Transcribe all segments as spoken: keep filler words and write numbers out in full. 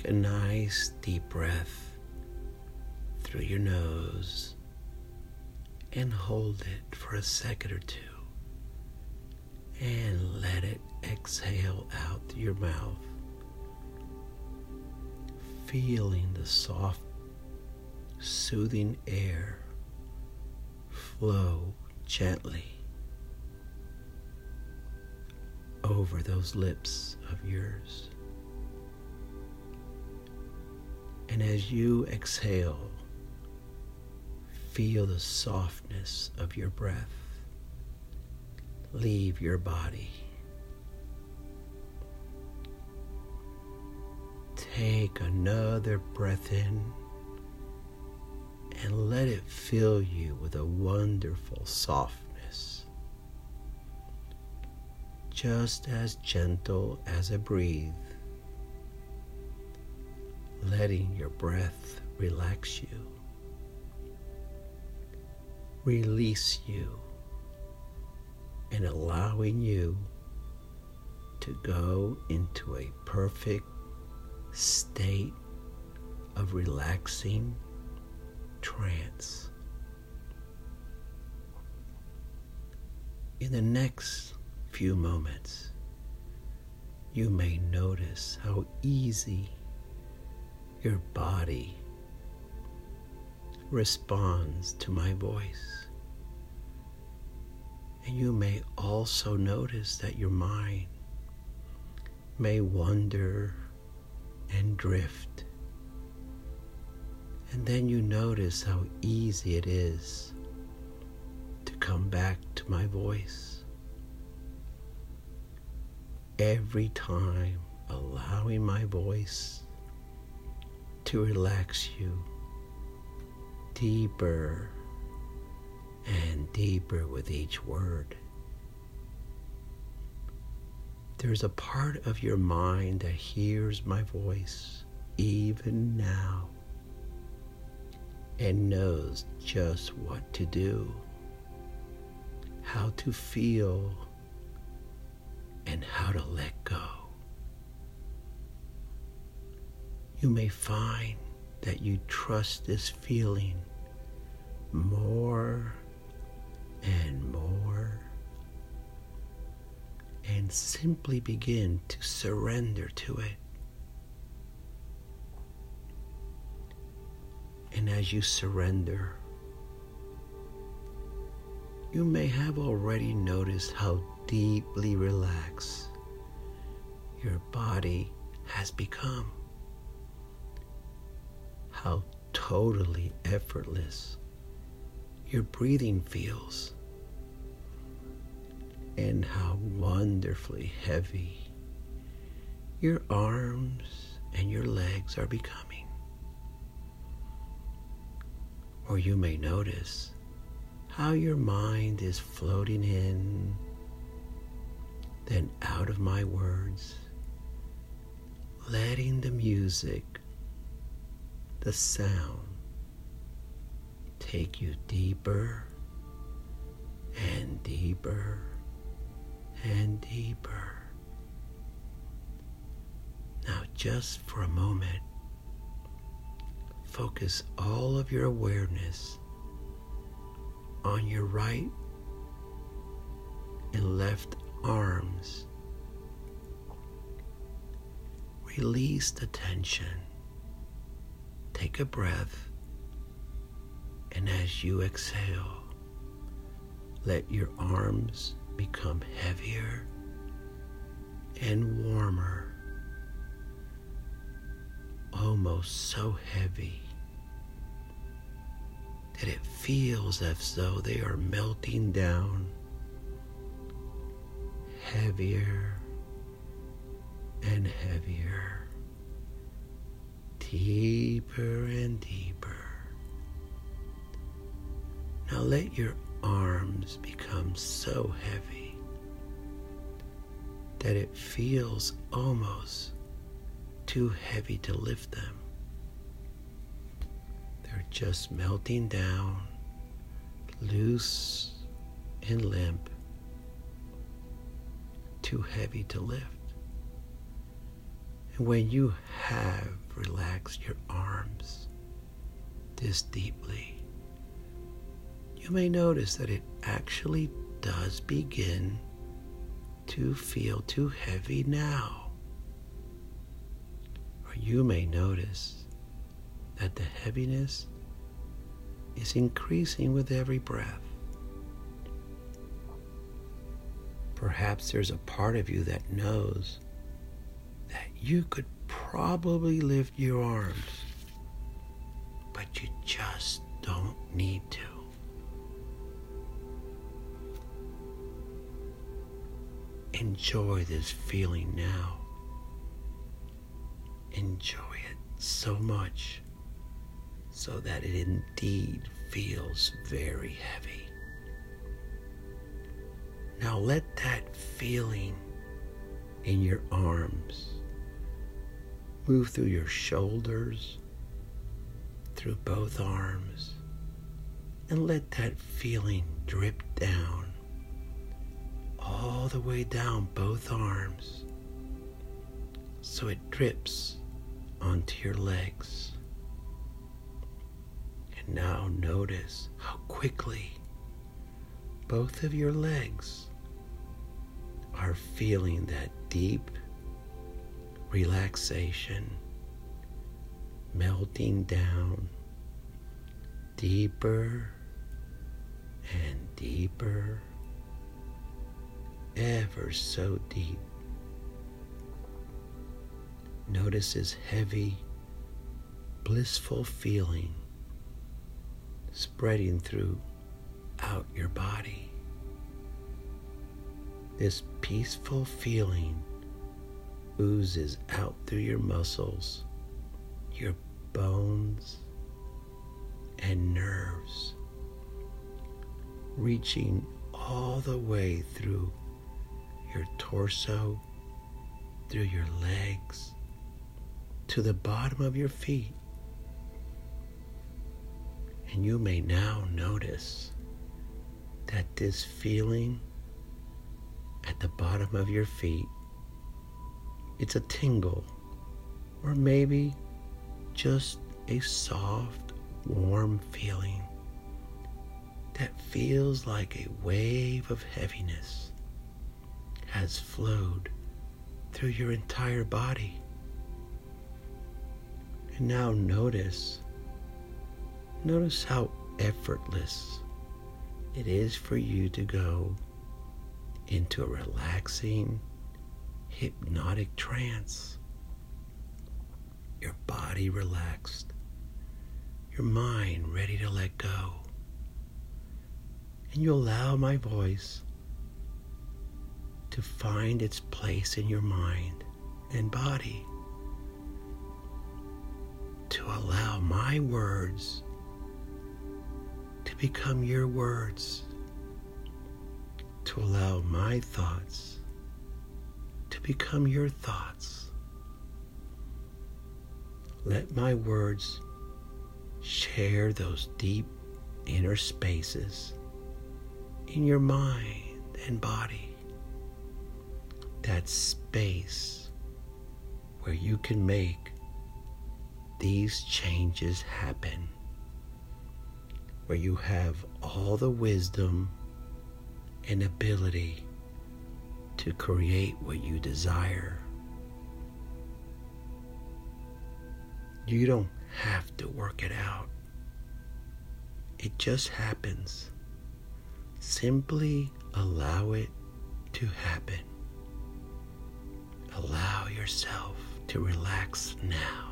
a nice deep breath through your nose and hold it for a second or two and let it exhale out through your mouth, feeling the soft, soothing air flow gently over those lips of yours. And as you exhale, feel the softness of your breath leave your body. Take another breath in and let it fill you with a wonderful softness, just as gentle as a breathe, letting your breath relax you, release you, and allowing you to go into a perfect state of relaxing trance. In the next few moments, you may notice how easy your body responds to my voice. And you may also notice that your mind may wander and drift. And then you notice how easy it is to come back to my voice. Every time allowing my voice to relax you deeper and deeper with each word. There's a part of your mind that hears my voice even now and knows just what to do, how to feel, and how to let go. You may find that you trust this feeling more and more, and simply begin to surrender to it. And as you surrender, you may have already noticed how deeply relaxed your body has become, how totally effortless your breathing feels, and how wonderfully heavy your arms and your legs are becoming. Or you may notice how your mind is floating in, then out of my words, letting the music, the sound, take you deeper and deeper and deeper. Now, just for a moment, focus all of your awareness on your right and left arms. Release the tension. Take a breath. And as you exhale, let your arms become heavier and warmer, almost so heavy that it feels as though they are melting down, heavier and heavier, deeper and deeper. Now let your arms become so heavy that it feels almost too heavy to lift them. They're just melting down, loose and limp, too heavy to lift. And when you have relaxed your arms this deeply, you may notice that it actually does begin to feel too heavy now. Or you may notice that the heaviness is increasing with every breath. Perhaps there's a part of you that knows that you could probably lift your arms, but you just don't need to. Enjoy this feeling now. Enjoy it so much so that it indeed feels very heavy. Now let that feeling in your arms move through your shoulders, through both arms, and let that feeling drip down all the way down both arms so it drips onto your legs. And now notice how quickly both of your legs are feeling that deep relaxation melting down deeper and deeper, ever so deep. Notice this heavy, blissful feeling spreading throughout your body. This peaceful feeling oozes out through your muscles, your bones, and nerves, reaching all the way through your torso, through your legs, to the bottom of your feet. And you may now notice that this feeling at the bottom of your feet, it's a tingle, or maybe just a soft, warm feeling that feels like a wave of heaviness has flowed through your entire body. And now notice, notice how effortless it is for you to go into a relaxing, hypnotic trance. Your body relaxed, your mind ready to let go. And you allow my voice to find its place in your mind and body, to allow my words to become your words, to allow my thoughts to become your thoughts. Let my words share those deep inner spaces in your mind and body, that space where you can make these changes happen, where you have all the wisdom and ability to create what you desire. You don't have to work it out. It just happens. Simply allow it to happen. Allow yourself to relax now.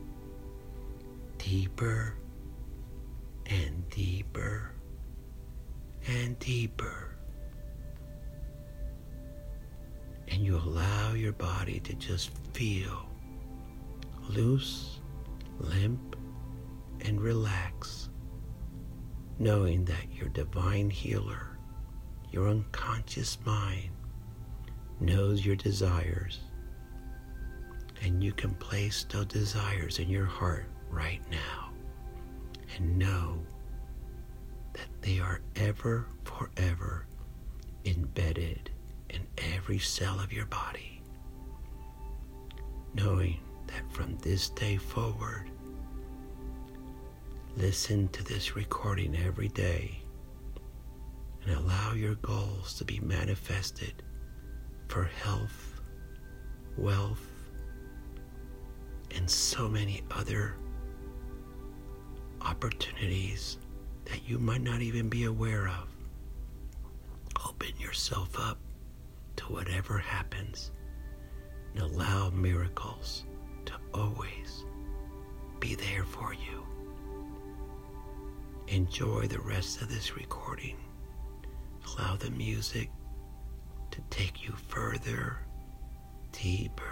Deeper and deeper and deeper. And you allow your body to just feel loose, limp, and relax, knowing that your divine healer, your unconscious mind, knows your desires, and you can place those desires in your heart right now and know that they are ever, forever embedded in every cell of your body. knowing that from this day forward, listen to this recording every day and allow your goals to be manifested for health, wealth, and so many other opportunities that you might not even be aware of. Open yourself up to whatever happens and allow miracles to always be there for you. Enjoy the rest of this recording. Allow the music to take you further, deeper,